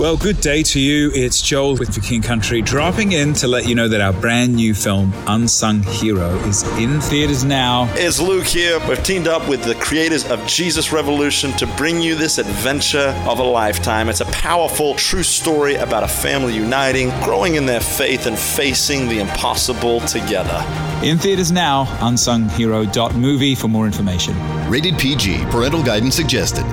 Well, good day to you. It's Joel with The King Country, dropping in to let you know that our brand new film, Unsung Hero, is in theaters now. It's Luke here. We've teamed up with the creators of Jesus Revolution to bring you this adventure of a lifetime. It's a powerful, true story about a family uniting, growing in their faith, and facing the impossible together. In theaters now, unsunghero.movie for more information. Rated PG. Parental guidance suggested.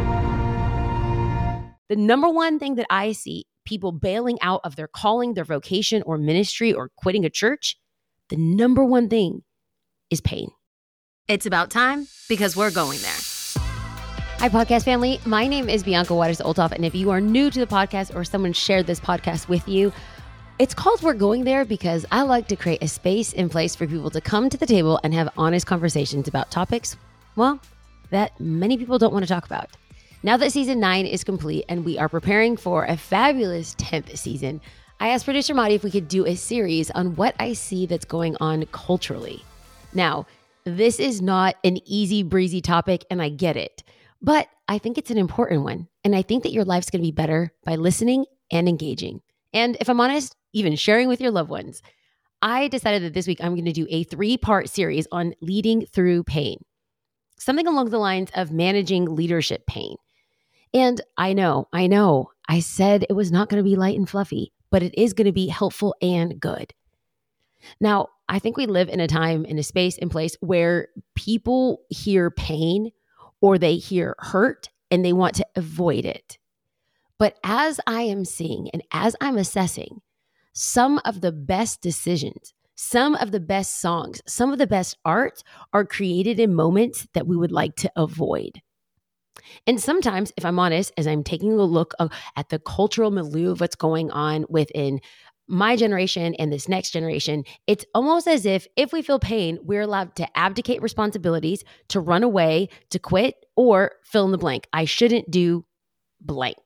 The number one thing that I see people bailing out of their calling, their vocation, or ministry, or quitting a church, the number one thing is pain. It's about time because we're going there. Hi, podcast family. My name is Bianca Waters-Olthoff, and if you are new to the podcast or someone shared this podcast with you, it's called We're Going There because I like to create a space and place for people to come to the table and have honest conversations about topics, well, that many people don't want to talk about. Now that season 9 is complete and we are preparing for a fabulous 10th season, I asked producer Madi if we could do a series on what I see that's going on culturally. Now, this is not an easy breezy topic and I get it, but I think it's an important one. And I think that your life's going to be better by listening and engaging. And if I'm honest, even sharing with your loved ones. I decided that this week I'm going to do a 3-part series on leading through pain. Something along the lines of managing leadership pain. And I know, I said it was not going to be light and fluffy, but it is going to be helpful and good. Now, I think we live in a time, in a space and place where people hear pain or they hear hurt and they want to avoid it. But as I am seeing and as I'm assessing, some of the best decisions, some of the best songs, some of the best art are created in moments that we would like to avoid. And sometimes, if I'm honest, as I'm taking a look at the cultural milieu of what's going on within my generation and this next generation, it's almost as if we feel pain, we're allowed to abdicate responsibilities, to run away, to quit, or fill in the blank. I shouldn't do blank.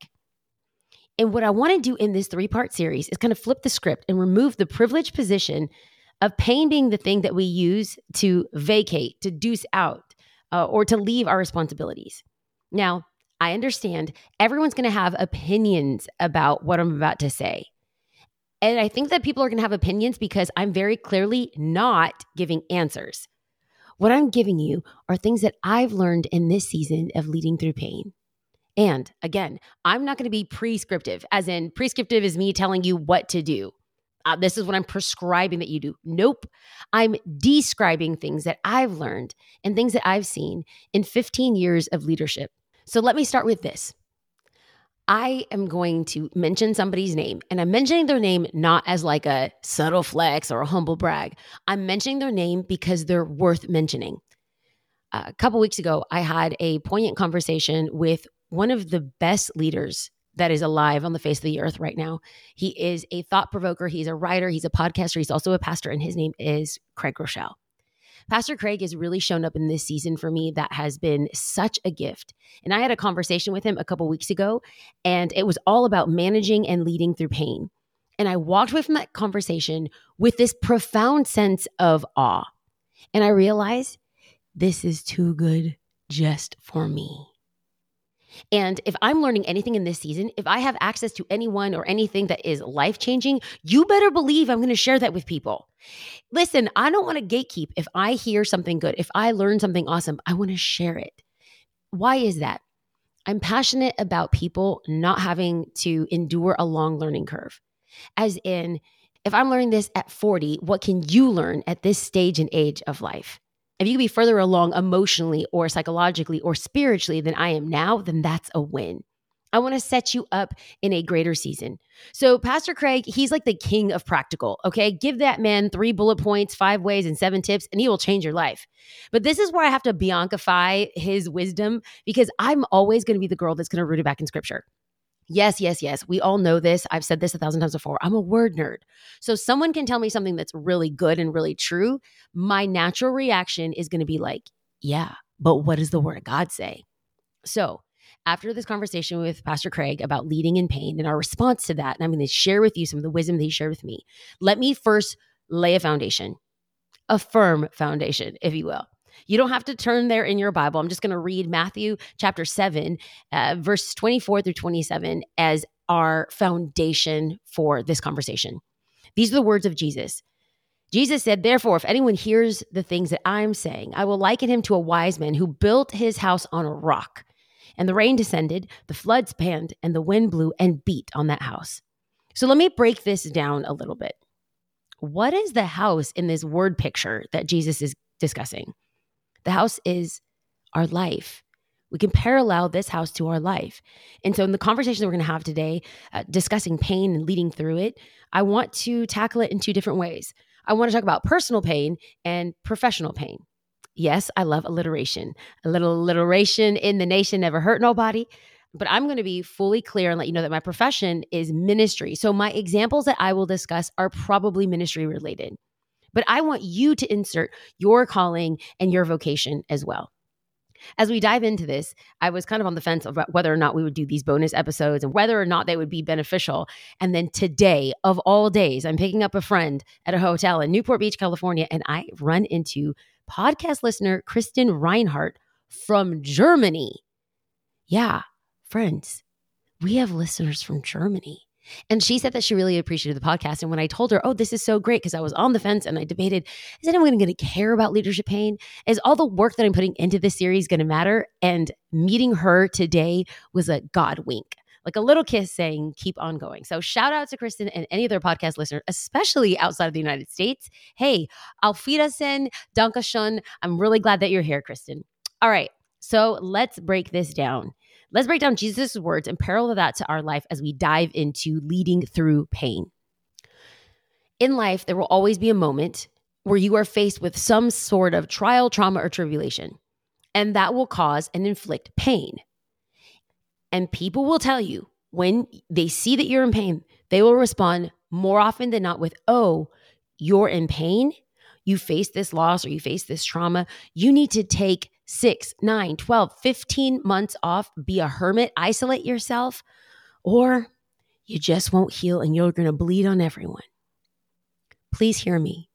And what I want to do in this 3-part series is kind of flip the script and remove the privileged position of pain being the thing that we use to vacate, to deuce out, or to leave our responsibilities. Now, I understand everyone's going to have opinions about what I'm about to say. And I think that people are going to have opinions because I'm very clearly not giving answers. What I'm giving you are things that I've learned in this season of leading through pain. And again, I'm not going to be prescriptive, as in prescriptive is me telling you what to do. This is what I'm prescribing that you do. Nope. I'm describing things that I've learned and things that I've seen in 15 years of leadership. So let me start with this. I am going to mention somebody's name, and I'm mentioning their name not as like a subtle flex or a humble brag. I'm mentioning their name because they're worth mentioning. A couple weeks ago, I had a poignant conversation with one of the best leaders that is alive on the face of the earth right now. He is a thought provoker. He's a writer. He's a podcaster. He's also a pastor, and his name is Craig Groeschel. Pastor Craig has really shown up in this season for me that has been such a gift. And I had a conversation with him a couple weeks ago, and it was all about managing and leading through pain. And I walked away from that conversation with this profound sense of awe. And I realized this is too good just for me. And if I'm learning anything in this season, if I have access to anyone or anything that is life-changing, you better believe I'm going to share that with people. Listen, I don't want to gatekeep. If I hear something good, if I learn something awesome, I want to share it. Why is that? I'm passionate about people not having to endure a long learning curve. As in, if I'm learning this at 40, what can you learn at this stage and age of life? If you can be further along emotionally or psychologically or spiritually than I am now, then that's a win. I want to set you up in a greater season. So Pastor Craig, he's like the king of practical, okay? Give that man 3 bullet points, 5 ways, and 7 tips, and he will change your life. But this is where I have to Biancify his wisdom because I'm always going to be the girl that's going to root it back in scripture. Yes. We all know this. I've said this 1,000 times before. I'm a word nerd. So someone can tell me something that's really good and really true. My natural reaction is going to be like, yeah, but what does the word of God say? So after this conversation with Pastor Craig about leading in pain and our response to that, and I'm going to share with you some of the wisdom that he shared with me, let me first lay a foundation, a firm foundation, if you will. You don't have to turn there in your Bible. I'm just going to read Matthew chapter 7, verses 24 through 27 as our foundation for this conversation. These are the words of Jesus. Jesus said, therefore, if anyone hears the things that I'm saying, I will liken him to a wise man who built his house on a rock. And the rain descended, the floods panned, and the wind blew and beat on that house. So let me break this down a little bit. What is the house in this word picture that Jesus is discussing? The house is our life. We can parallel this house to our life. And so in the conversation that we're going to have today, discussing pain and leading through it, I want to tackle it in two different ways. I want to talk about personal pain and professional pain. Yes, I love alliteration. A little alliteration in the nation never hurt nobody. But I'm going to be fully clear and let you know that my profession is ministry. So my examples that I will discuss are probably ministry related. But I want you to insert your calling and your vocation as well. As we dive into this, I was kind of on the fence about whether or not we would do these bonus episodes and whether or not they would be beneficial. And then today, of all days, I'm picking up a friend at a hotel in Newport Beach, California, and I run into podcast listener Kristen Reinhardt from Germany. Yeah, friends, we have listeners from Germany. And she said that she really appreciated the podcast. And when I told her, oh, this is so great, because I was on the fence and I debated, is anyone going to care about leadership pain? Is all the work that I'm putting into this series going to matter? And meeting her today was a God wink, like a little kiss saying, keep on going. So shout out to Kristen and any other podcast listener, especially outside of the United States. Hey, auf Wiedersehen, danke schön. I'm really glad that you're here, Kristen. All right, so let's break this down. Let's break down Jesus' words and parallel that to our life as we dive into leading through pain. In life, there will always be a moment where you are faced with some sort of trial, trauma, or tribulation, and that will cause and inflict pain. And people will tell you when they see that you're in pain, they will respond more often than not with, oh, you're in pain? You face this loss or you face this trauma. You need to take 6, 9, 12, 15 months off, be a hermit, isolate yourself, or you just won't heal and you're going to bleed on everyone. Please hear me.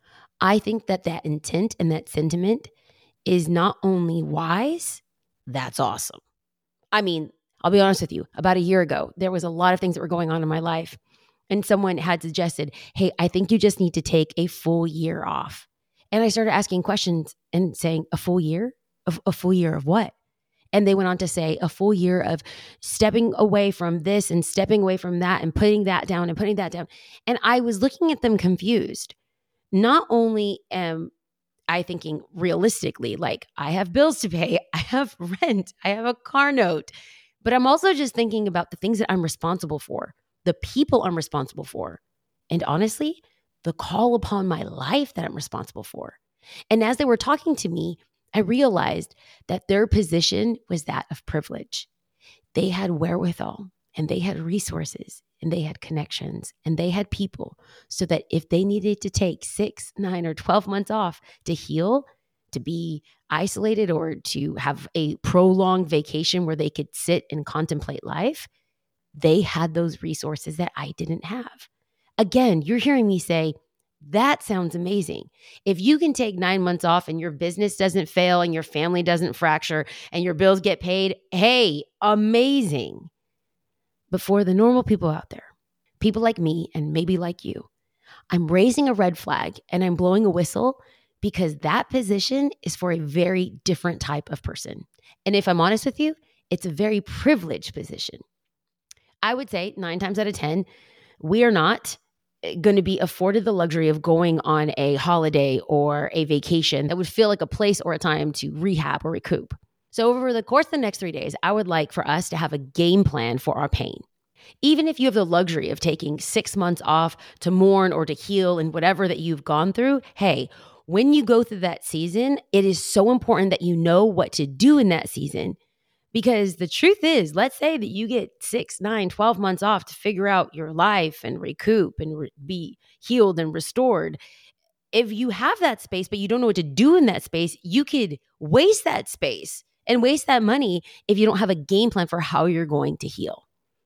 I think that intent and that sentiment is not only wise, that's awesome. I mean, I'll be honest with you. About a year ago, there was a lot of things that were going on in my life. And someone had suggested, hey, I think you just need to take a full year off. And I started asking questions and saying, a full year? A full year of what? And they went on to say, a full year of stepping away from this and stepping away from that and putting that down and putting that down. And I was looking at them confused. Not only am I thinking realistically, like I have bills to pay, I have rent, I have a car note, but I'm also just thinking about the things that I'm responsible for, the people I'm responsible for, and honestly, the call upon my life that I'm responsible for. And as they were talking to me, I realized that their position was that of privilege. They had wherewithal and they had resources and they had connections and they had people so that if they needed to take 6, 9, or 12 months off to heal, to be isolated or to have a prolonged vacation where they could sit and contemplate life, they had those resources that I didn't have. Again, you're hearing me say, that sounds amazing. If you can take 9 months off and your business doesn't fail and your family doesn't fracture and your bills get paid, hey, amazing. But for the normal people out there, people like me and maybe like you, I'm raising a red flag and I'm blowing a whistle because that position is for a very different type of person. And if I'm honest with you, it's a very privileged position. I would say 9 times out of 10, we are not going to be afforded the luxury of going on a holiday or a vacation that would feel like a place or a time to rehab or recoup. So over the course of the next 3 days, I would like for us to have a game plan for our pain. Even if you have the luxury of taking 6 months off to mourn or to heal and whatever that you've gone through, hey, when you go through that season, it is so important that you know what to do in that season. Because the truth is, let's say that you get 6, 9, 12 months off to figure out your life and recoup and be healed and restored. If you have that space, but you don't know what to do in that space, you could waste that space and waste that money if you don't have a game plan for how you're going to heal.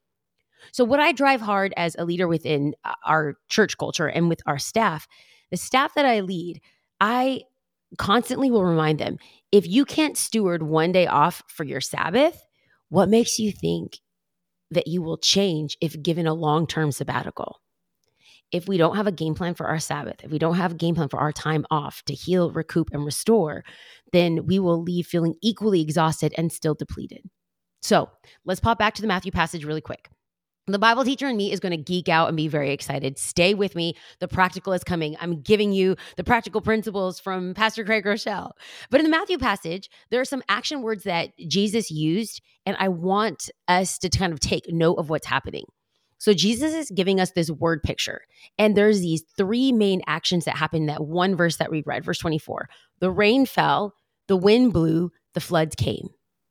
So what I drive hard as a leader within our church culture and with our staff, the staff that I lead, I constantly will remind them, if you can't steward one day off for your Sabbath, what makes you think that you will change if given a long-term sabbatical? If we don't have a game plan for our Sabbath, if we don't have a game plan for our time off to heal, recoup, and restore, then we will leave feeling equally exhausted and still depleted. So let's pop back to the Matthew passage really quick. The Bible teacher in me is going to geek out and be very excited. Stay with me. The practical is coming. I'm giving you the practical principles from Pastor Craig Rochelle. But in the Matthew passage, there are some action words that Jesus used, and I want us to kind of take note of what's happening. So Jesus is giving us this word picture, and there's these three main actions that happen in that one verse that we read, verse 24. The rain fell, the wind blew, the floods came.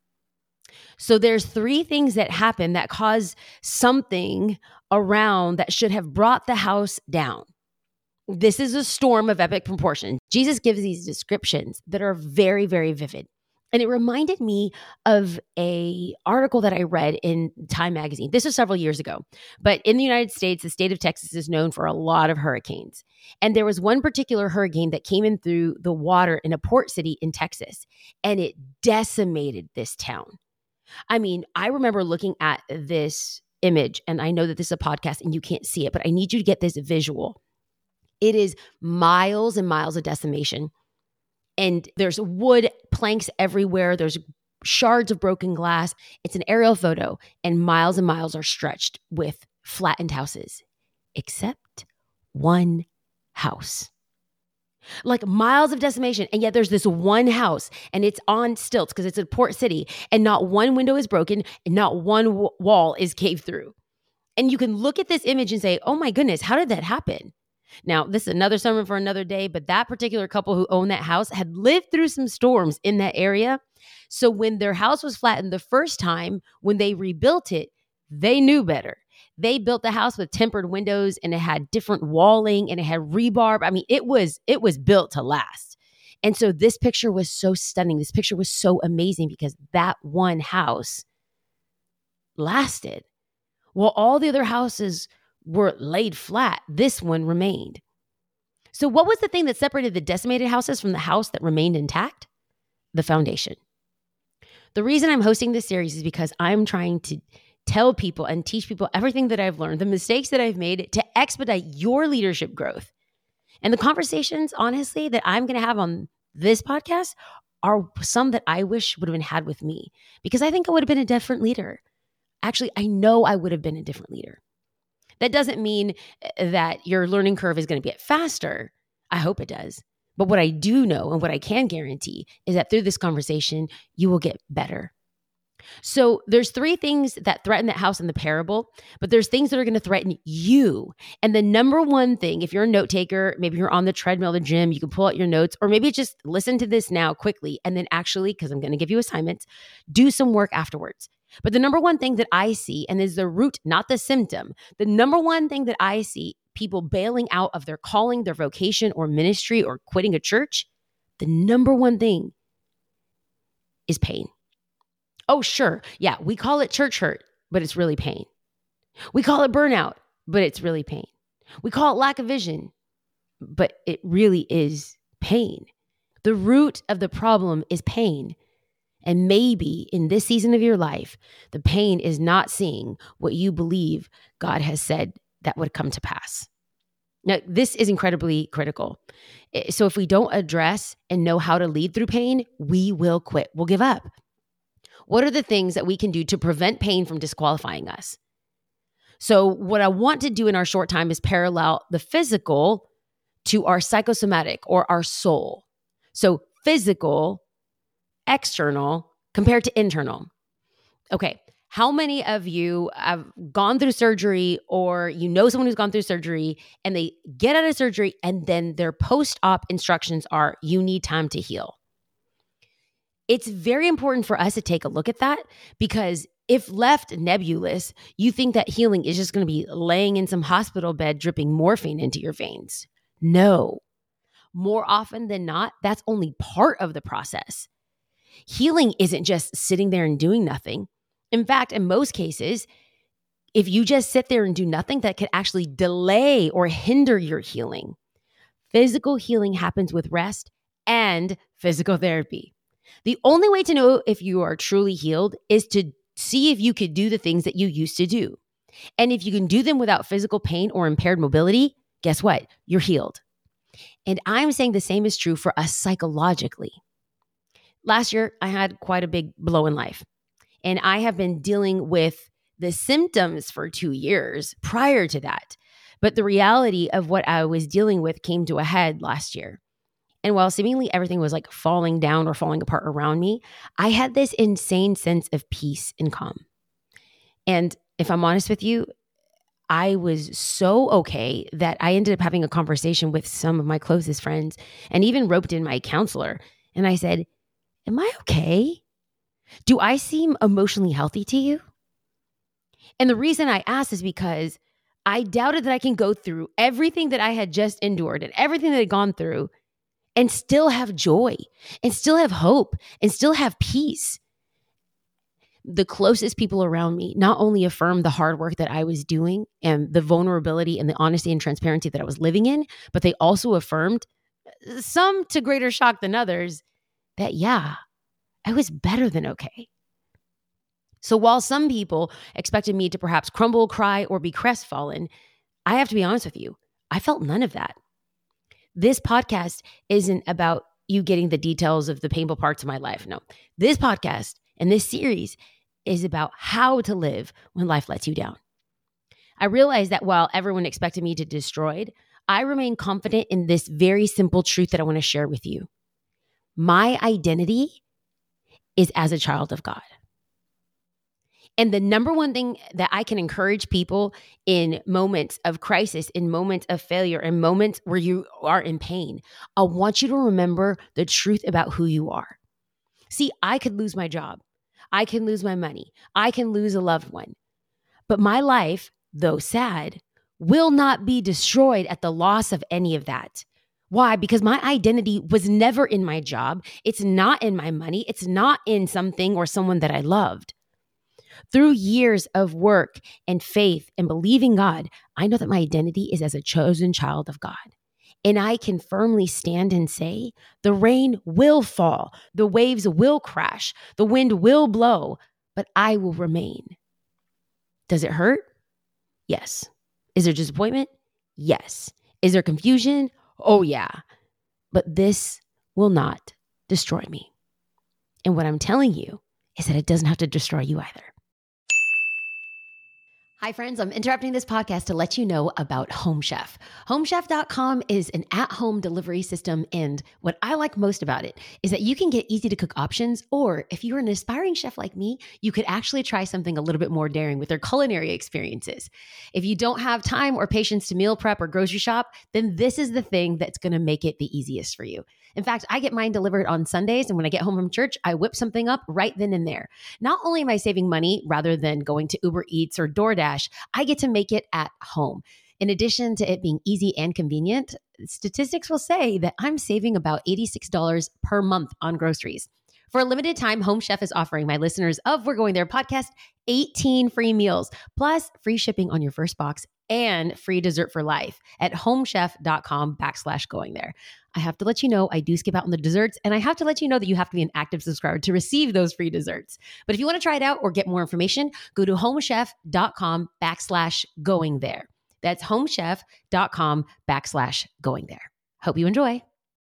So there's three things that happen that cause something around that should have brought the house down. This is a storm of epic proportion. Jesus gives these descriptions that are very, very vivid. And it reminded me of an article that I read in Time magazine. This was several years ago. But in the United States, the state of Texas is known for a lot of hurricanes. And there was one particular hurricane that came in through the water in a port city in Texas, and it decimated this town. I mean, I remember looking at this image, and I know that this is a podcast and you can't see it, but I need you to get this visual. It is miles and miles of decimation. And there's wood planks everywhere. There's shards of broken glass. It's an aerial photo, and miles are stretched with flattened houses, except one house. Like miles of decimation, and yet there's this one house, and it's on stilts because it's a port city, and not one window is broken, and not one wall is caved through. And you can look at this image and say, oh my goodness, how did that happen? Now, this is another sermon for another day, but that particular couple who owned that house had lived through some storms in that area. So when their house was flattened the first time, when they rebuilt it, they knew better. They built the house with tempered windows, and it had different walling, and it had rebarb. I mean, it was built to last. And so this picture was so stunning. This picture was so amazing because that one house lasted. While all the other houses were laid flat, this one remained. So what was the thing that separated the decimated houses from the house that remained intact? The foundation. The reason I'm hosting this series is because I'm trying to tell people and teach people everything that I've learned, the mistakes that I've made to expedite your leadership growth. And the conversations, honestly, that I'm going to have on this podcast are some that I wish would have been had with me, because I think I would have been a different leader. Actually, I know I would have been a different leader. That doesn't mean that your learning curve is going to get faster. I hope it does. But what I do know and what I can guarantee is that through this conversation, you will get better. So there's three things that threaten that house in the parable, but there's things that are going to threaten you. And the number one thing, if you're a note taker, maybe you're on the treadmill, the gym, you can pull out your notes, or maybe just listen to this now quickly. And then actually, because I'm going to give you assignments, do some work afterwards. But the number one thing that I see, and is the root, not the symptom, the number one thing that I see people bailing out of their calling, their vocation or ministry or quitting a church, the number one thing is pain. Oh, sure. Yeah, we call it church hurt, but it's really pain. We call it burnout, but it's really pain. We call it lack of vision, but it really is pain. The root of the problem is pain. And maybe in this season of your life, the pain is not seeing what you believe God has said that would come to pass. Now, this is incredibly critical. So if we don't address and know how to lead through pain, we will quit. We'll give up. What are the things that we can do to prevent pain from disqualifying us? So what I want to do in our short time is parallel the physical to our psychosomatic or our soul. So physical, external compared to internal. Okay, how many of you have gone through surgery, or you know someone who's gone through surgery and they get out of surgery and then their post-op instructions are, you need time to heal? It's very important for us to take a look at that, because if left nebulous, you think that healing is just going to be laying in some hospital bed dripping morphine into your veins. No. More often than not, that's only part of the process. Healing isn't just sitting there and doing nothing. In fact, in most cases, if you just sit there and do nothing, that could actually delay or hinder your healing. Physical healing happens with rest and physical therapy. The only way to know if you are truly healed is to see if you could do the things that you used to do. And if you can do them without physical pain or impaired mobility, guess what? You're healed. And I'm saying the same is true for us psychologically. Last year, I had quite a big blow in life. And I have been dealing with the symptoms for 2 years prior to that. But the reality of what I was dealing with came to a head last year. And while seemingly everything was like falling down or falling apart around me, I had this insane sense of peace and calm. And if I'm honest with you, I was so okay that I ended up having a conversation with some of my closest friends and even roped in my counselor. And I said, am I okay? Do I seem emotionally healthy to you? And the reason I asked is because I doubted that I can go through everything that I had just endured and everything that I had gone through and still have joy and still have hope and still have peace. The closest people around me not only affirmed the hard work that I was doing and the vulnerability and the honesty and transparency that I was living in, but they also affirmed, some to greater shock than others, that yeah, I was better than okay. So while some people expected me to perhaps crumble, cry, or be crestfallen, I have to be honest with you, I felt none of that. This podcast isn't about you getting the details of the painful parts of my life. No, this podcast and this series is about how to live when life lets you down. I realized that while everyone expected me to be destroyed, I remain confident in this very simple truth that I want to share with you. My identity is as a child of God. And the number one thing that I can encourage people in moments of crisis, in moments of failure, in moments where you are in pain, I want you to remember the truth about who you are. See, I could lose my job. I can lose my money. I can lose a loved one. But my life, though sad, will not be destroyed at the loss of any of that. Why? Because my identity was never in my job. It's not in my money. It's not in something or someone that I loved. Through years of work and faith and believing God, I know that my identity is as a chosen child of God. And I can firmly stand and say, the rain will fall, the waves will crash, the wind will blow, but I will remain. Does it hurt? Yes. Is there disappointment? Yes. Is there confusion? Oh yeah. But this will not destroy me. And what I'm telling you is that it doesn't have to destroy you either. Hi, friends. I'm interrupting this podcast to let you know about Home Chef. HomeChef.com is an at-home delivery system, and what I like most about it is that you can get easy-to-cook options, or if you're an aspiring chef like me, you could actually try something a little bit more daring with their culinary experiences. If you don't have time or patience to meal prep or grocery shop, then this is the thing that's going to make it the easiest for you. In fact, I get mine delivered on Sundays, and when I get home from church, I whip something up right then and there. Not only am I saving money rather than going to Uber Eats or DoorDash, I get to make it at home. In addition to it being easy and convenient, statistics will say that I'm saving about $86 per month on groceries. For a limited time, Home Chef is offering my listeners of We're Going There podcast 18 free meals, plus free shipping on your first box and free dessert for life at homechef.com/going there. I have to let you know I do skip out on the desserts, and I have to let you know that you have to be an active subscriber to receive those free desserts. But if you want to try it out or get more information, go to homechef.com/going there. That's homechef.com/going there. Hope you enjoy.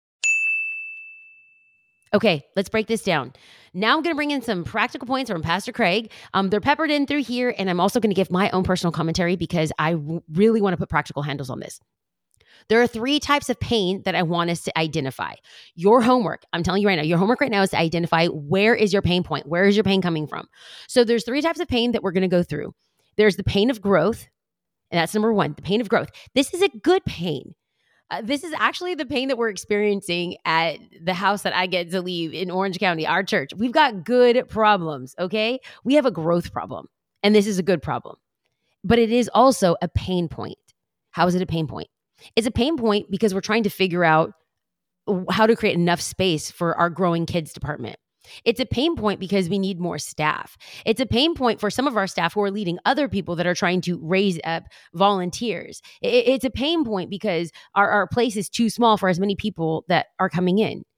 Okay, let's break this down. Now I'm going to bring in some practical points from Pastor Craig. They're peppered in through here, and I'm also going to give my own personal commentary because I really want to put practical handles on this. There are 3 types of pain that I want us to identify. Your homework, I'm telling you right now, your homework right now is to identify where is your pain point? Where is your pain coming from? So there's 3 types of pain that we're going to go through. There's the pain of growth, and that's number 1, the pain of growth. This is a good pain. This is actually the pain that we're experiencing at the house that I get to leave in Orange County, our church. We've got good problems, okay? We have a growth problem, and this is a good problem. But it is also a pain point. How is it a pain point? It's a pain point because we're trying to figure out how to create enough space for our growing kids department. It's a pain point because we need more staff. It's a pain point for some of our staff who are leading other people that are trying to raise up volunteers. It's a pain point because our place is too small for as many people that are coming in.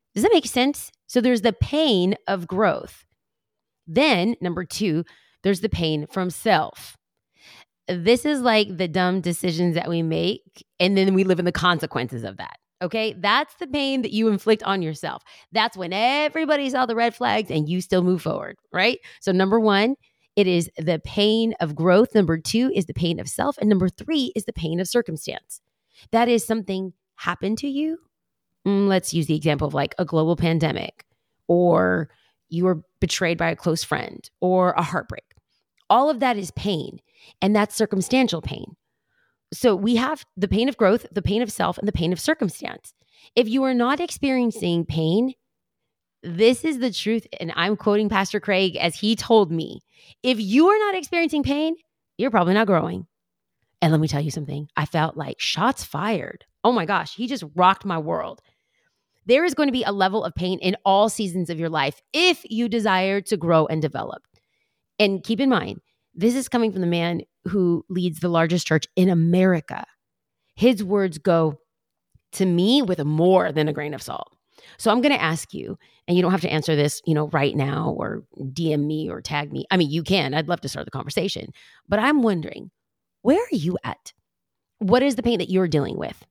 Does that make sense? So there's the pain of growth. Then, number 2, there's the pain from self. This is like the dumb decisions that we make, and then we live in the consequences of that. Okay, that's the pain that you inflict on yourself. That's when everybody saw the red flags and you still move forward, right? So number 1, it is the pain of growth. Number 2 is the pain of self. And number 3 is the pain of circumstance. That is something happened to you. Let's use the example of like a global pandemic, or you were betrayed by a close friend, or a heartbreak. All of that is pain, and that's circumstantial pain. So we have the pain of growth, the pain of self, and the pain of circumstance. If you are not experiencing pain, this is the truth. And I'm quoting Pastor Craig as he told me, if you are not experiencing pain, you're probably not growing. And let me tell you something. I felt like shots fired. Oh my gosh, he just rocked my world. There is going to be a level of pain in all seasons of your life if you desire to grow and develop. And keep in mind, this is coming from the man who leads the largest church in America. His words go to me with more than a grain of salt. So I'm going to ask you, and you don't have to answer this, right now, or DM me or tag me. I mean, you can. I'd love to start the conversation. But I'm wondering, where are you at? What is the pain that you're dealing with?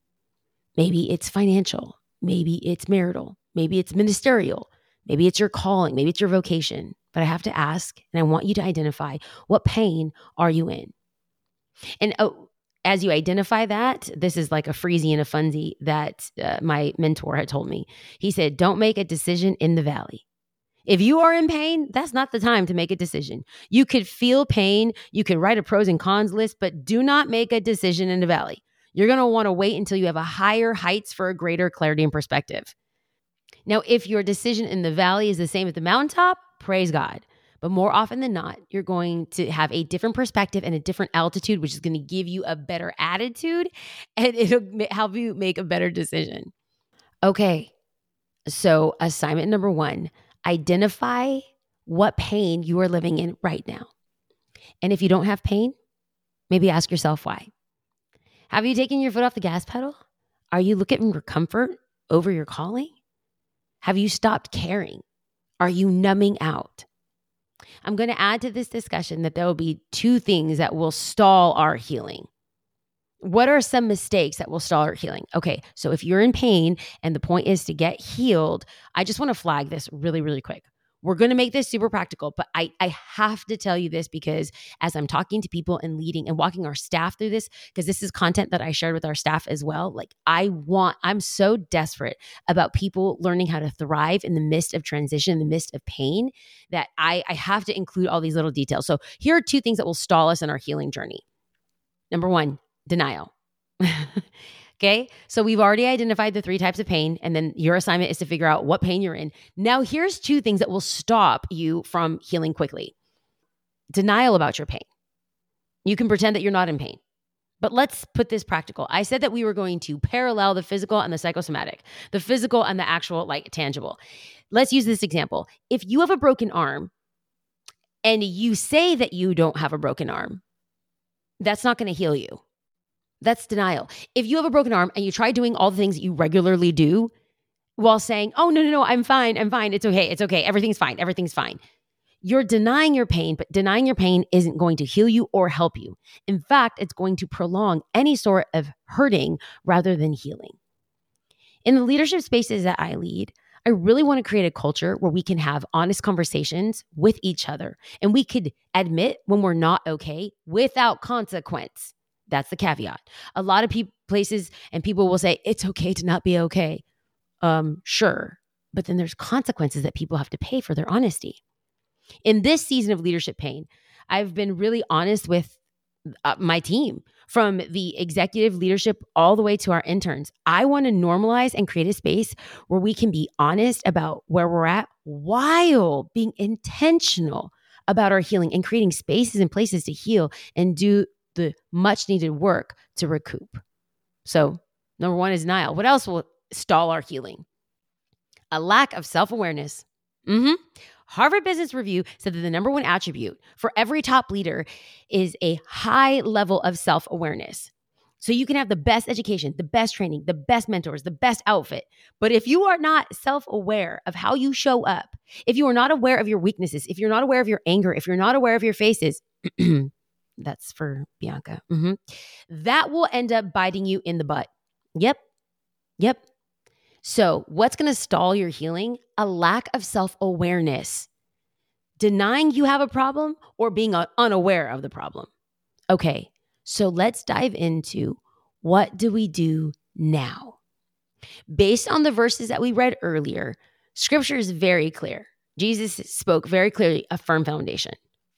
Maybe it's financial. Maybe it's marital. Maybe it's ministerial. Maybe it's your calling. Maybe it's your vocation. But I have to ask, and I want you to identify, what pain are you in? And as you identify that, this is like a freezy and a funsy that my mentor had told me. He said, don't make a decision in the valley. If you are in pain, that's not the time to make a decision. You could feel pain. You could write a pros and cons list, but do not make a decision in the valley. You're going to want to wait until you have a higher heights for a greater clarity and perspective. Now, if your decision in the valley is the same at the mountaintop, praise God. But more often than not, you're going to have a different perspective and a different altitude, which is going to give you a better attitude, and it'll help you make a better decision. Okay, so assignment number 1, identify what pain you are living in right now. And if you don't have pain, maybe ask yourself why. Have you taken your foot off the gas pedal? Are you looking for comfort over your calling? Have you stopped caring? Are you numbing out? I'm going to add to this discussion that there will be 2 things that will stall our healing. What are some mistakes that will stall our healing? Okay, so if you're in pain and the point is to get healed, I just want to flag this really, really quick. We're going to make this super practical, but I have to tell you this because as I'm talking to people and leading and walking our staff through this, because this is content that I shared with our staff as well. Like I'm so desperate about people learning how to thrive in the midst of transition, in the midst of pain, that I have to include all these little details. So here are 2 things that will stall us in our healing journey. Number 1, denial. Okay, so we've already identified the 3 types of pain, and then your assignment is to figure out what pain you're in. Now, here's 2 things that will stop you from healing quickly. Denial about your pain. You can pretend that you're not in pain, but let's put this practical. I said that we were going to parallel the physical and the psychosomatic, the physical and the actual, like tangible. Let's use this example. If you have a broken arm and you say that you don't have a broken arm, that's not going to heal you. That's denial. If you have a broken arm and you try doing all the things that you regularly do while saying, oh, no, I'm fine. It's okay. Everything's fine. You're denying your pain, but denying your pain isn't going to heal you or help you. In fact, it's going to prolong any sort of hurting rather than healing. In the leadership spaces that I lead, I really want to create a culture where we can have honest conversations with each other and we could admit when we're not okay without consequence. That's the caveat. A lot of places and people will say, it's okay to not be okay. Sure. But then there's consequences that people have to pay for their honesty. In this season of leadership pain, I've been really honest with my team, from the executive leadership all the way to our interns. I want to normalize and create a space where we can be honest about where we're at while being intentional about our healing and creating spaces and places to heal and do the much needed work to recoup. So number 1 is denial. What else will stall our healing? A lack of self-awareness. Harvard Business Review said that the number 1 attribute for every top leader is a high level of self-awareness. So you can have the best education, the best training, the best mentors, the best outfit. But if you are not self-aware of how you show up, if you are not aware of your weaknesses, if you're not aware of your anger, if you're not aware of your faces, that's for Bianca, that will end up biting you in the butt. Yep. So what's going to stall your healing? A lack of self-awareness. Denying you have a problem or being unaware of the problem. Okay, so let's dive into what do we do now? Based on the verses that we read earlier, scripture is very clear. Jesus spoke very clearly a firm foundation.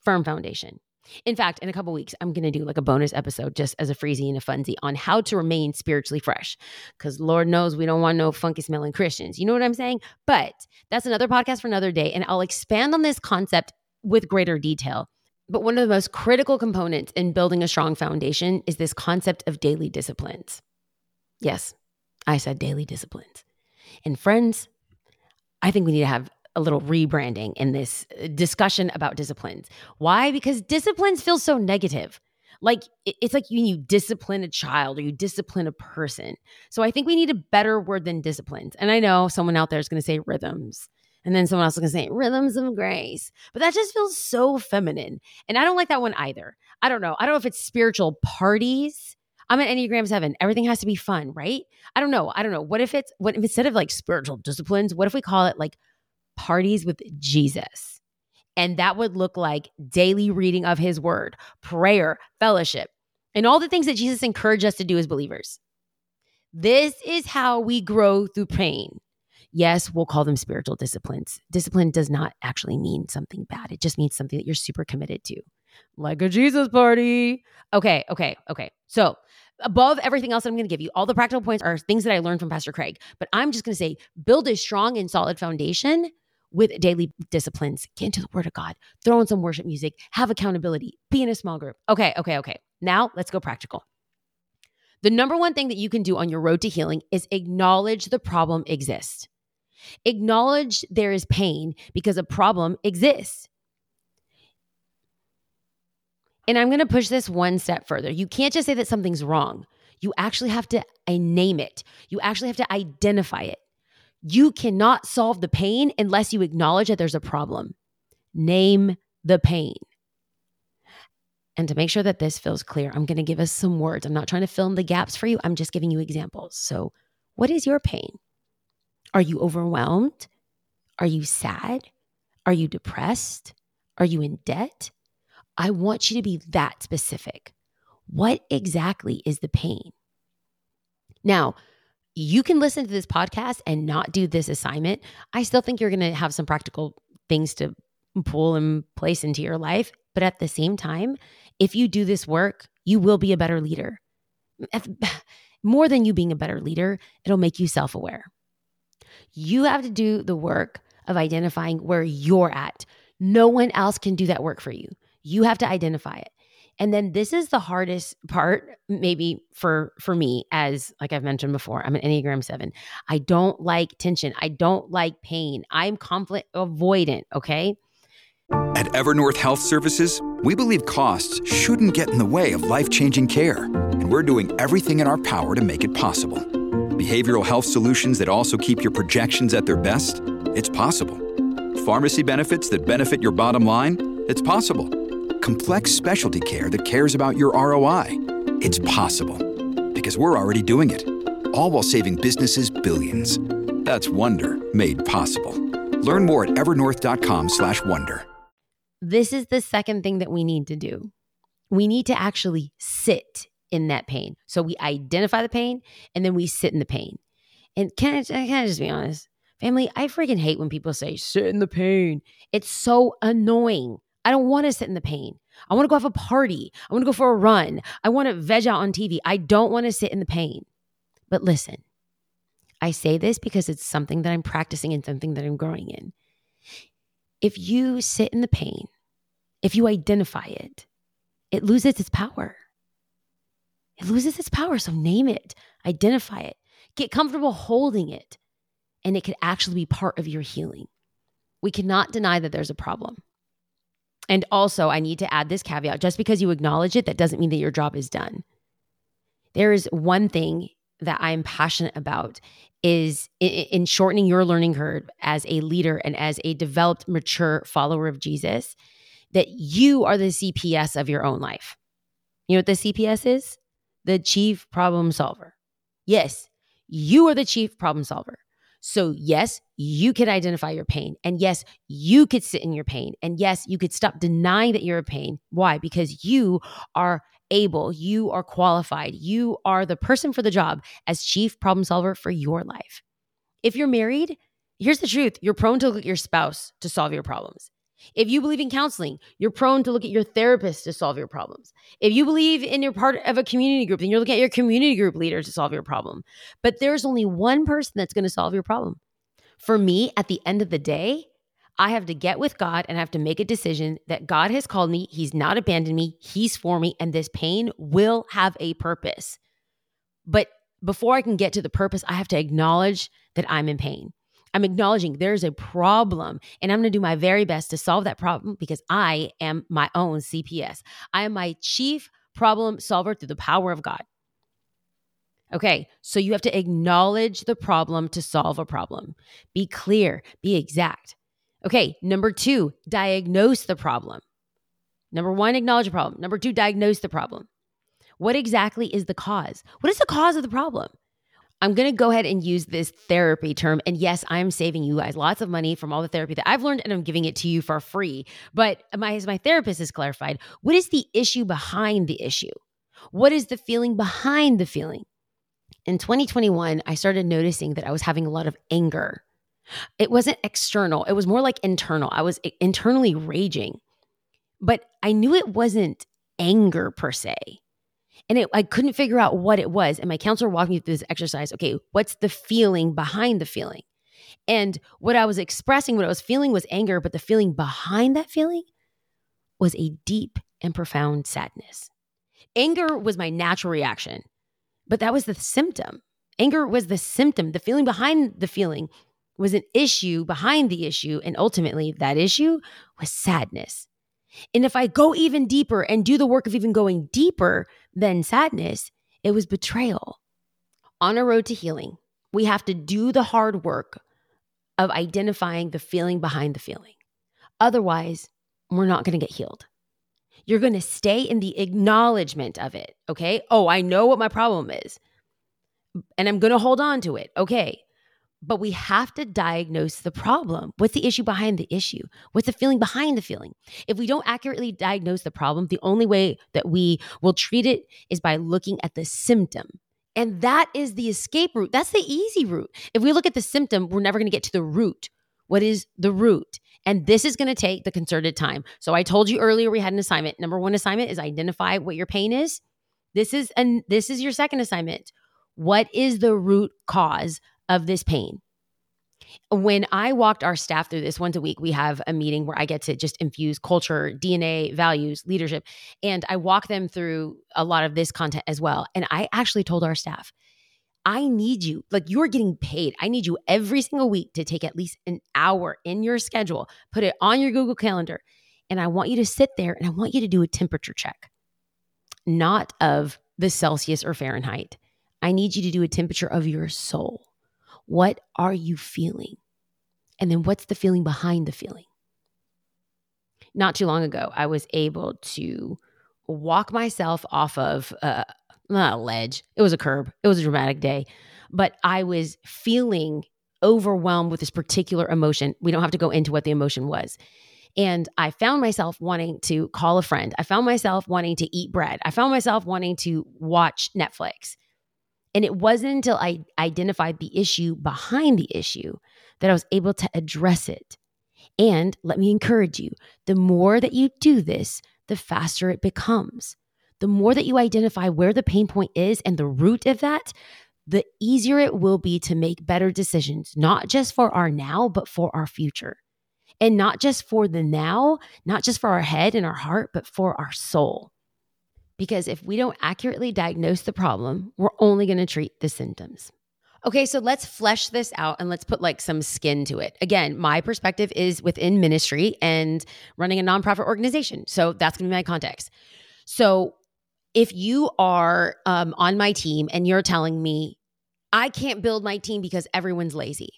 In fact, in a couple weeks, I'm going to do like a bonus episode just as a freezy and a funsy on how to remain spiritually fresh. Because Lord knows we don't want no funky smelling Christians. You know what I'm saying? But that's another podcast for another day. And I'll expand on this concept with greater detail. But one of the most critical components in building a strong foundation is this concept of daily disciplines. Yes, I said daily disciplines. And friends, I think we need to have a little rebranding in this discussion about disciplines. Why? Because disciplines feel so negative. Like it's like you discipline a child or you discipline a person. So I think we need a better word than disciplines. And I know someone out there is going to say rhythms. And then someone else is going to say rhythms of grace. But that just feels so feminine. And I don't like that one either. I don't know if it's spiritual parties. I'm an Enneagram 7. Everything has to be fun, right? I don't know. What if instead of like spiritual disciplines, what if we call it like parties with Jesus? And that would look like daily reading of his word, prayer, fellowship, and all the things that Jesus encouraged us to do as believers. This is how we grow through pain. Yes, we'll call them spiritual disciplines. Discipline does not actually mean something bad. It just means something that you're super committed to. Like a Jesus party. Okay. So above everything else that I'm going to give you, all the practical points are things that I learned from Pastor Craig. But I'm just going to say, build a strong and solid foundation with daily disciplines. Get into the word of God. Throw in some worship music. Have accountability. Be in a small group. Okay. Now let's go practical. The number one thing that you can do on your road to healing is acknowledge the problem exists. Acknowledge there is pain because a problem exists. And I'm going to push this one step further. You can't just say that something's wrong. You actually have to name it. You actually have to identify it. You cannot solve the pain unless you acknowledge that there's a problem. Name the pain. And to make sure that this feels clear, I'm going to give us some words. I'm not trying to fill in the gaps for you. I'm just giving you examples. So, what is your pain? Are you overwhelmed? Are you sad? Are you depressed? Are you in debt? I want you to be that specific. What exactly is the pain? Now, you can listen to this podcast and not do this assignment. I still think you're going to have some practical things to pull and place into your life. But at the same time, if you do this work, you will be a better leader. More than you being a better leader, it'll make you self-aware. You have to do the work of identifying where you're at. No one else can do that work for you. You have to identify it. And then this is the hardest part, maybe for me, as like I've mentioned before, I'm an Enneagram 7. I don't like tension. I don't like pain. I'm conflict avoidant, okay? At Evernorth Health Services, we believe costs shouldn't get in the way of life-changing care. And we're doing everything in our power to make it possible. Behavioral health solutions that also keep your projections at their best? It's possible. Pharmacy benefits that benefit your bottom line? It's possible. Complex specialty care that cares about your ROI? It's possible. Because we're already doing it. All while saving businesses billions. That's Wonder made possible. Learn more at evernorth.com/wonder. This is the second thing that we need to do. We need to actually sit in that pain. So we identify the pain and then we sit in the pain. And can I just be honest? Family, I freaking hate when people say, sit in the pain. It's so annoying. I don't want to sit in the pain. I want to go have a party. I want to go for a run. I want to veg out on TV. I don't want to sit in the pain. But listen, I say this because it's something that I'm practicing and something that I'm growing in. If you sit in the pain, if you identify it, it loses its power. It loses its power. So name it, identify it, get comfortable holding it, and it could actually be part of your healing. We cannot deny that there's a problem. And also, I need to add this caveat, just because you acknowledge it, that doesn't mean that your job is done. There is one thing that I'm passionate about is in shortening your learning curve as a leader and as a developed, mature follower of Jesus, that you are the CPS of your own life. You know what the CPS is? The chief problem solver. Yes, you are the chief problem solver. So yes, you could identify your pain. And yes, you could sit in your pain. And yes, you could stop denying that you're in pain. Why? Because you are able, you are qualified, you are the person for the job as chief problem solver for your life. If you're married, here's the truth. You're prone to look at your spouse to solve your problems. If you believe in counseling, you're prone to look at your therapist to solve your problems. If you believe in you're part of a community group, then you're looking at your community group leader to solve your problem. But there's only one person that's going to solve your problem. For me, at the end of the day, I have to get with God and I have to make a decision that God has called me. He's not abandoned me. He's for me. And this pain will have a purpose. But before I can get to the purpose, I have to acknowledge that I'm in pain. I'm acknowledging there's a problem and I'm going to do my very best to solve that problem because I am my own CPS. I am my chief problem solver through the power of God. Okay, so you have to acknowledge the problem to solve a problem. Be clear, be exact. Okay, number 2, diagnose the problem. Number 1, acknowledge the problem. Number 2, diagnose the problem. What exactly is the cause? What is the cause of the problem? I'm going to go ahead and use this therapy term. And yes, I'm saving you guys lots of money from all the therapy that I've learned and I'm giving it to you for free. But as my therapist has clarified, what is the issue behind the issue? What is the feeling behind the feeling? In 2021, I started noticing that I was having a lot of anger. It wasn't external. It was more like internal. I was internally raging, but I knew it wasn't anger per se. And I couldn't figure out what it was. And my counselor walked me through this exercise. Okay, what's the feeling behind the feeling? And what I was expressing, what I was feeling was anger, but the feeling behind that feeling was a deep and profound sadness. Anger was my natural reaction, but that was the symptom. Anger was the symptom. The feeling behind the feeling was an issue behind the issue. And ultimately, that issue was sadness. And if I go even deeper and do the work of even going deeper than sadness, it was betrayal. On a road to healing, we have to do the hard work of identifying the feeling behind the feeling. Otherwise, we're not going to get healed. You're going to stay in the acknowledgement of it, okay? Oh, I know what my problem is, and I'm going to hold on to it, okay? But we have to diagnose the problem. What's the issue behind the issue? What's the feeling behind the feeling? If we don't accurately diagnose the problem, the only way that we will treat it is by looking at the symptom. And that is the escape route. That's the easy route. If we look at the symptom, we're never going to get to the root. What is the root? And this is going to take the concerted time. So I told you earlier we had an assignment. Number 1 assignment is identify what your pain is. This is your second assignment. What is the root cause of this pain? When I walked our staff through this once a week, we have a meeting where I get to just infuse culture, DNA, values, leadership, and I walk them through a lot of this content as well. And I actually told our staff, I need you, like you're getting paid. I need you every single week to take at least an hour in your schedule, put it on your Google Calendar, and I want you to sit there and I want you to do a temperature check, not of the Celsius or Fahrenheit. I need you to do a temperature of your soul. What are you feeling? And then what's the feeling behind the feeling? Not too long ago, I was able to walk myself off of not a ledge. It was a curb. It was a dramatic day. But I was feeling overwhelmed with this particular emotion. We don't have to go into what the emotion was. And I found myself wanting to call a friend. I found myself wanting to eat bread. I found myself wanting to watch Netflix. And it wasn't until I identified the issue behind the issue that I was able to address it. And let me encourage you, the more that you do this, the faster it becomes. The more that you identify where the pain point is and the root of that, the easier it will be to make better decisions, not just for our now, but for our future. And not just for the now, not just for our head and our heart, but for our soul. Because if we don't accurately diagnose the problem, we're only going to treat the symptoms. Okay, so let's flesh this out and let's put like some skin to it. Again, my perspective is within ministry and running a nonprofit organization. So that's going to be my context. So if you are on my team and you're telling me, I can't build my team because everyone's lazy,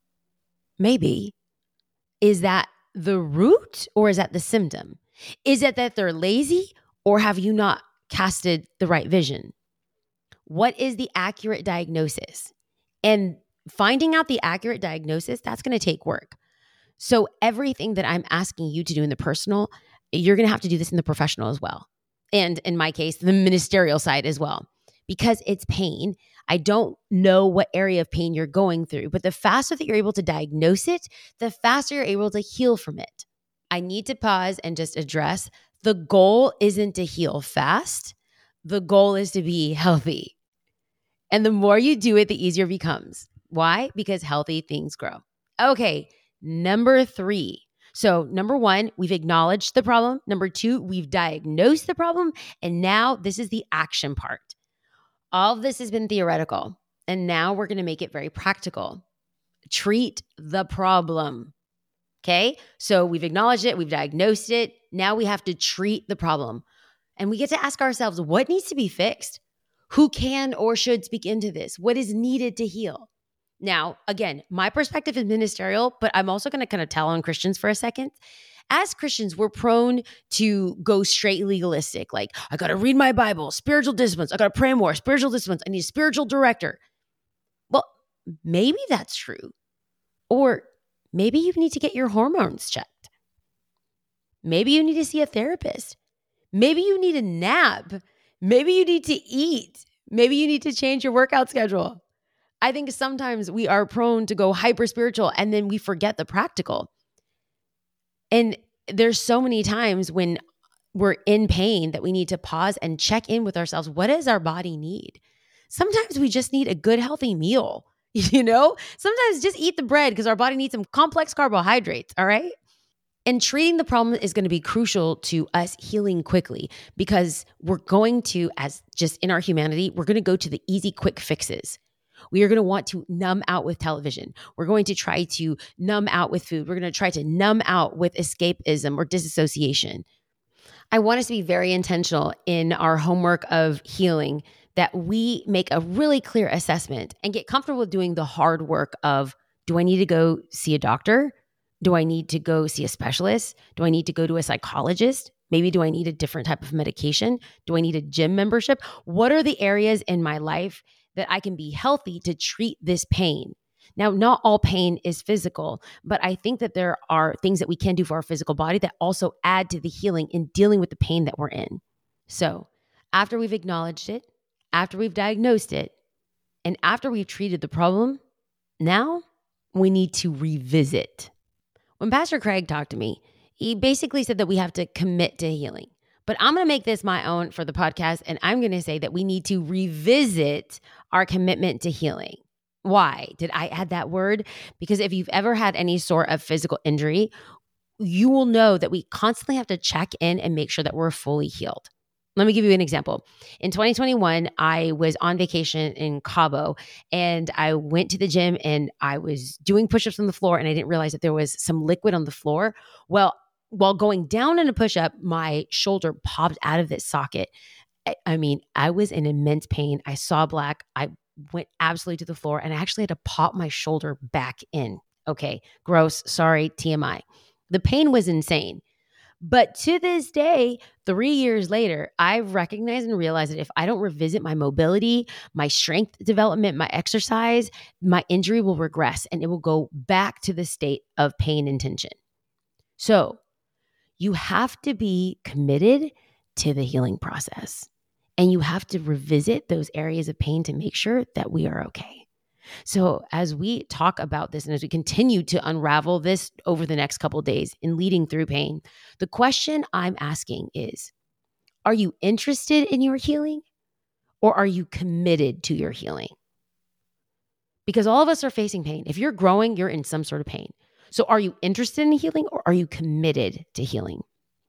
maybe, is that the root or is that the symptom? Is it that they're lazy or have you not casted the right vision? What is the accurate diagnosis? And finding out the accurate diagnosis, that's going to take work. So everything that I'm asking you to do in the personal, you're going to have to do this in the professional as well. And in my case, the ministerial side as well, because it's pain. I don't know what area of pain you're going through, but the faster that you're able to diagnose it, the faster you're able to heal from it. I need to pause and just address the goal isn't to heal fast. The goal is to be healthy. And the more you do it, the easier it becomes. Why? Because healthy things grow. Okay, number 3. So number 1, we've acknowledged the problem. Number 2, we've diagnosed the problem. And now this is the action part. All of this has been theoretical. And now we're going to make it very practical. Treat the problem. Okay? So we've acknowledged it. We've diagnosed it. Now we have to treat the problem. And we get to ask ourselves, what needs to be fixed? Who can or should speak into this? What is needed to heal? Now, again, my perspective is ministerial, but I'm also going to kind of tell on Christians for a second. As Christians, we're prone to go straight legalistic. Like, I got to read my Bible, spiritual disciplines. I got to pray more, spiritual disciplines. I need a spiritual director. Well, maybe that's true. Or maybe you need to get your hormones checked. Maybe you need to see a therapist. Maybe you need a nap. Maybe you need to eat. Maybe you need to change your workout schedule. I think sometimes we are prone to go hyper spiritual and then we forget the practical. And there's so many times when we're in pain that we need to pause and check in with ourselves. What does our body need? Sometimes we just need a good, healthy meal. Sometimes just eat the bread because our body needs some complex carbohydrates. All right. And treating the problem is going to be crucial to us healing quickly because we're going to, as just in our humanity, we're going to go to the easy, quick fixes. We are going to want to numb out with television. We're going to try to numb out with food. We're going to try to numb out with escapism or disassociation. I want us to be very intentional in our homework of healing, that we make a really clear assessment and get comfortable with doing the hard work of, do I need to go see a doctor? Do I need to go see a specialist? Do I need to go to a psychologist? Maybe do I need a different type of medication? Do I need a gym membership? What are the areas in my life that I can be healthy to treat this pain? Now, not all pain is physical, but I think that there are things that we can do for our physical body that also add to the healing in dealing with the pain that we're in. So after we've acknowledged it, after we've diagnosed it, and after we've treated the problem, now we need to revisit. When Pastor Craig talked to me, he basically said that we have to commit to healing. But I'm going to make this my own for the podcast, and I'm going to say that we need to revisit our commitment to healing. Why did I add that word? Because if you've ever had any sort of physical injury, you will know that we constantly have to check in and make sure that we're fully healed. Let me give you an example. In 2021, I was on vacation in Cabo and I went to the gym and I was doing push-ups on the floor and I didn't realize that there was some liquid on the floor. Well, while going down in a push-up, my shoulder popped out of its socket. I mean, I was in immense pain. I saw black. I went absolutely to the floor and I actually had to pop my shoulder back in. Okay, gross. Sorry, TMI. The pain was insane. But to this day, 3 years later, I've recognized and realized that if I don't revisit my mobility, my strength development, my exercise, my injury will regress and it will go back to the state of pain and tension. So you have to be committed to the healing process and you have to revisit those areas of pain to make sure that we are okay. So as we talk about this and as we continue to unravel this over the next couple of days in leading through pain, the question I'm asking is, are you interested in your healing or are you committed to your healing? Because all of us are facing pain. If you're growing, you're in some sort of pain. So are you interested in healing or are you committed to healing?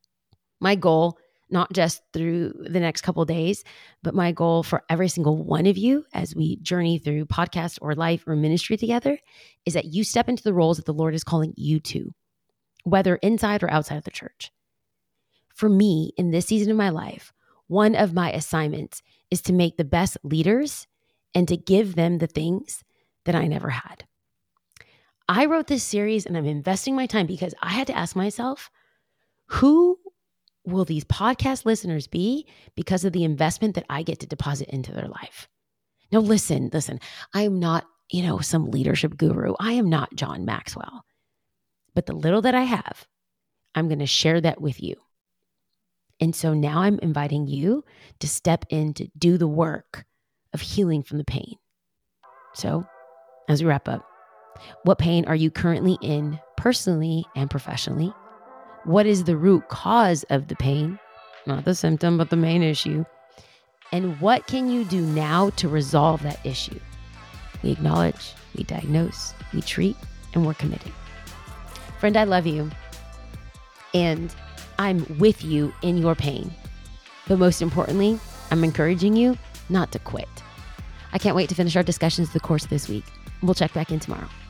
My goal, not just through the next couple of days, but my goal for every single one of you as we journey through podcast or life or ministry together is that you step into the roles that the Lord is calling you to, whether inside or outside of the church. For me, in this season of my life, one of my assignments is to make the best leaders and to give them the things that I never had. I wrote this series and I'm investing my time because I had to ask myself, who will these podcast listeners be because of the investment that I get to deposit into their life? Now, listen, I am not, some leadership guru. I am not John Maxwell. But the little that I have, I'm going to share that with you. And so now I'm inviting you to step in to do the work of healing from the pain. So as we wrap up, what pain are you currently in personally and professionally? What is the root cause of the pain? Not the symptom, but the main issue. And what can you do now to resolve that issue? We acknowledge, we diagnose, we treat, and we're committed. Friend, I love you. And I'm with you in your pain. But most importantly, I'm encouraging you not to quit. I can't wait to finish our discussions the course of this week. We'll check back in tomorrow.